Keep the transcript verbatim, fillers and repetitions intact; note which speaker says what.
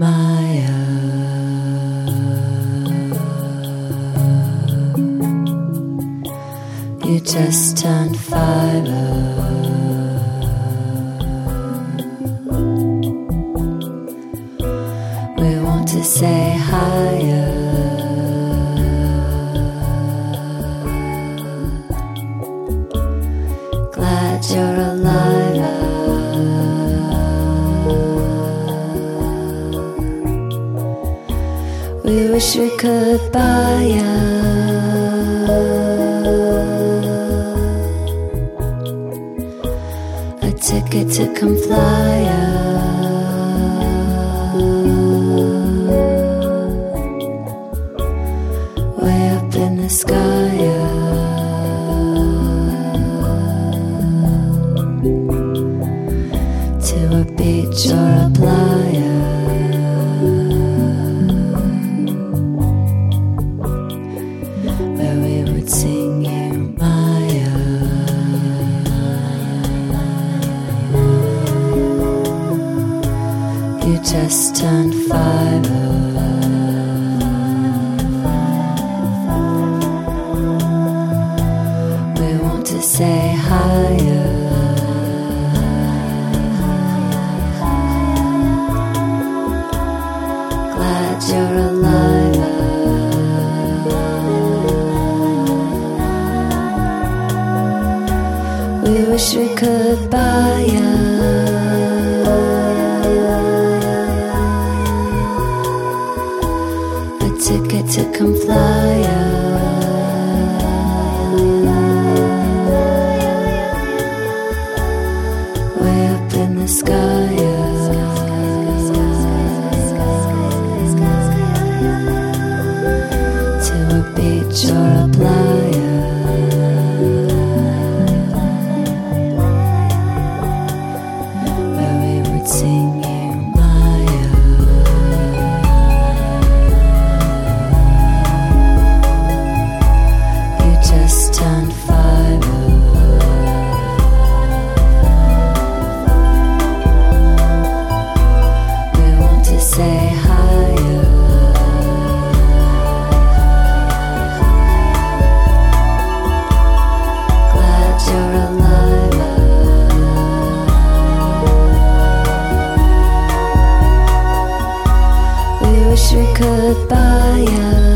Speaker 1: Maya. You just turned five. We want to say higher. Glad you're alive. We wish we could buy ya a ticket to come fly ya way up in the sky ya, to a beach or a playa. Sing you Maya. You just turned five. We want to say higher. Glad you're alive. We wish we could buy ya a ticket to come fly ya way up in the sky ya, to a beach or a playa. Sing you Maya. You just turned five. We want to say higher. Glad you're alive. Wish we could buy ya